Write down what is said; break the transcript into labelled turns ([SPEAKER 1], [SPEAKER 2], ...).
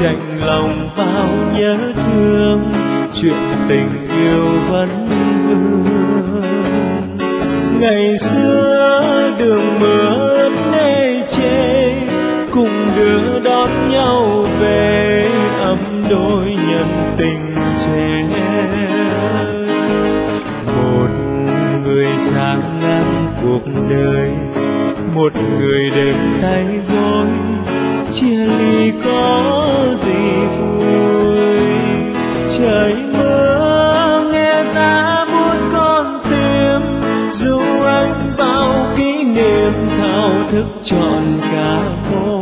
[SPEAKER 1] chạnh lòng bao nhớ thương, chuyện tình yêu vẫn vương. Ngày xưa đường mưa ướt nê chê, cùng đưa đón nhau về, ấm đôi nhân tình trẻ. Một người sáng ngang cuộc đời, một người đêm tay gối, chia ly có gì vui. Trời mưa nghe giá buốt con tim, dù anh bao kỷ niệm thao thức trọn cả môi.